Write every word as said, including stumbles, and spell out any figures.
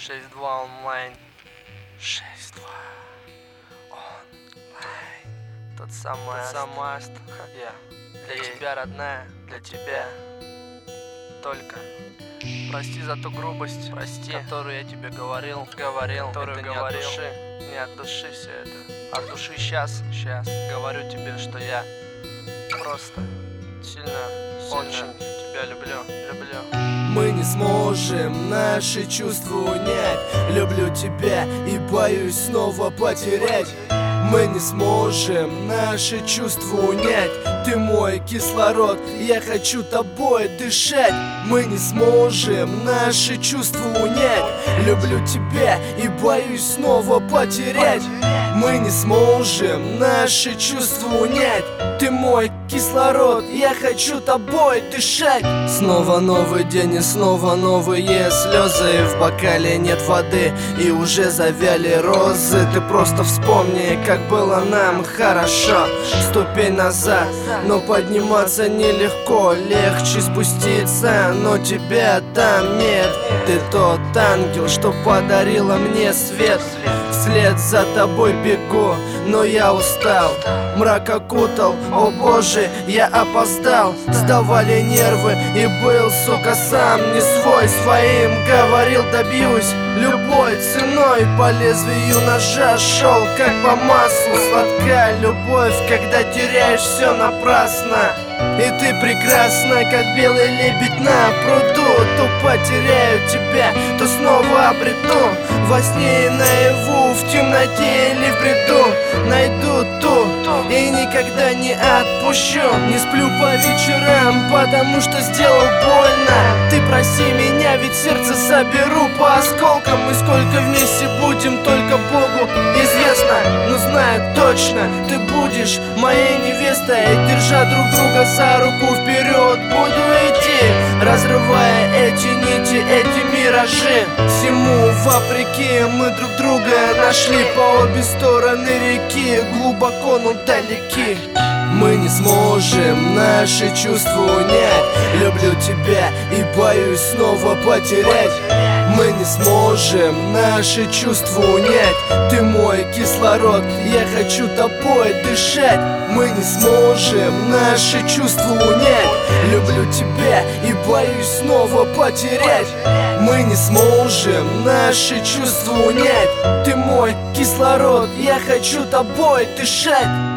шесть два онлайн. шесть два онлайн. Тот самый, Тот самый аст. Yeah. Для yeah. тебя, родная, для тебя. Только прости за ту грубость, прости, которую я тебе говорил, говорил, которую это говорил, не от души, не от души все это. От души сейчас, сейчас говорю тебе, что я просто сильно, очень тебя люблю, люблю. Мы не сможем наши чувства унять. Люблю тебя и боюсь снова потерять. Мы не сможем наши чувства унять. Ты мой кислород, я хочу тобой дышать. Мы не сможем наши чувства унять. Люблю тебя и боюсь снова потерять. Мы не сможем наши чувства унять. Ты мой кислород, я хочу тобой дышать. Снова новый день и снова новые слезы. В бокале нет воды и уже завяли розы. Ты просто вспомни, как было нам хорошо. Ступень назад, но подниматься нелегко. Легче спуститься, но тебя там нет. Ты тот ангел, что подарила мне свет. Вслед за тобой бегу, но я устал. Мрак окутал, о боже, я опоздал. Сдавали нервы и был, сука, сам не свой. Своим говорил, добьюсь любой ценой. По лезвию ножа шел, как по маслу. Сладкая любовь, когда теряешь все напрасно. И ты прекрасна, как белый лебедь на пруду. То потеряю тебя, то снова обрету. Во сне и наяву, в темноте или в бреду найду ту и никогда не отпущу. Не сплю по вечерам, потому что сделал больно. Ты проси меня, ведь сердце соберу по осколкам. И сколько вместе будем, только Богу известно. Но знаю точно, ты будешь моей невестой. Держа друг друга за руку, вперед буду идти, разрывая эти нити, эти миражи. Всему вопреки мы друг друга нашли по обе стороны реки, глубоко, но далеки. Мы не сможем наши чувства унять. Люблю тебя и боюсь снова потерять. Мы не сможем наши чувства унять. Ты мой кислород, я хочу тобой дышать. Мы не сможем наши чувства унять. Люблю тебя и боюсь снова потерять. Мы не сможем наши чувства унять. Ты мой кислород, я хочу тобой дышать.